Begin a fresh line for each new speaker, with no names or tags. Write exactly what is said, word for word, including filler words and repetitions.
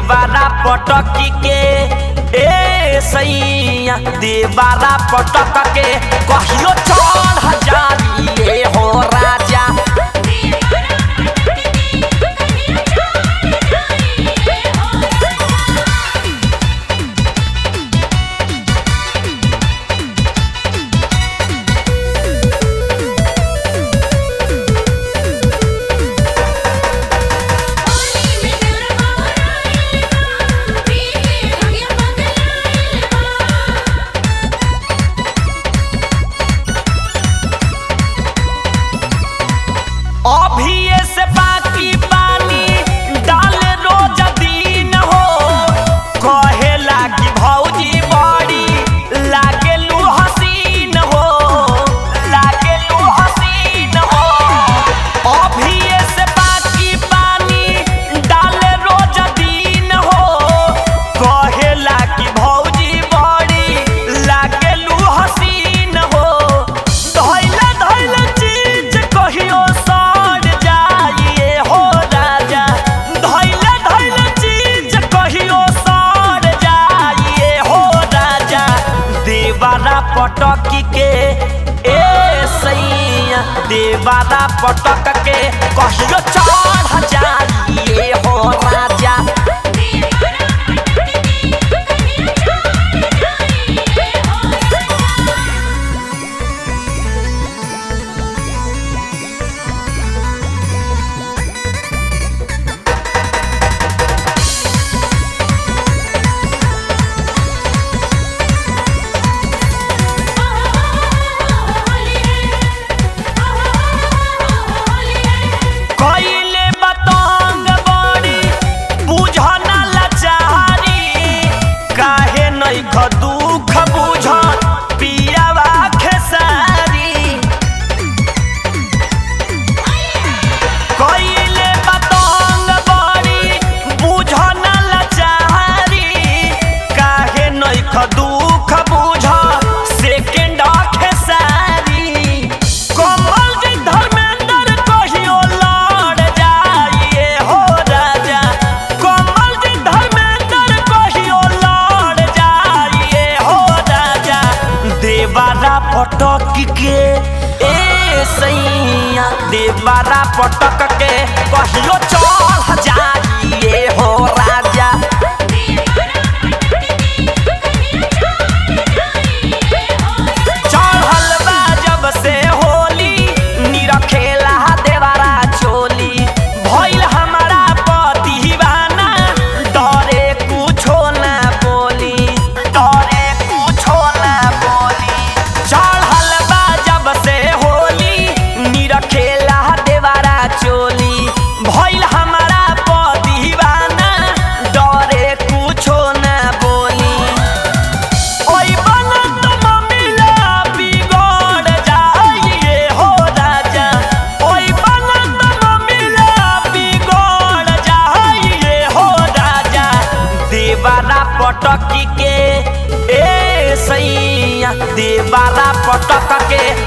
देवारा पटकी के ए सैया देवारा पटक के कहियो चढ़ जाइए हो राजा। अभी से बाकी पानी डाले रोज दिन हो कहे लागी भौजी बड़ी लागेलू हसीन हो लागेलू हसीन हो। अभी से बाकी पानी डाले रोज दिन हो कहे लागी भौजी बड़ी लागेलू हसीन हो। धैले धैले चीज कहियो देवारा पटकी के ए सैया देवारा पटक के कहियो चढ़ जाइए हो राजा। कइले बतंग बड़ी बुझना लाचारी काहे नइख दुख बुझ पियावा खेसारी। कइले बतंग बड़ी बुझना लाचारी काहे नइख दुख बुझ सेकेंड खेसारी। कमल जी धर्मेंद्र कहियो देवारा पटक के ए सैया देवारा पटक के कहियो चढ़ जाइए हो राजा। चढ़ल बा जब से होली निरखेला देवारा चोली भइल हमारा पतिवाना डरे कुछो ना बोली डरे कुछो ना बोली। चढ़ल बा जब से होली निरखेला देवारा चोली भइल हमारा पतिवाना डरे कुछो ना बोली। ओई बनत ममिला बिगड़ जाइए हो राजा ओई बनत ममिला बिगड़ जाइए हो राजा। देवारा पटकी के ए सैया देवारा पटक के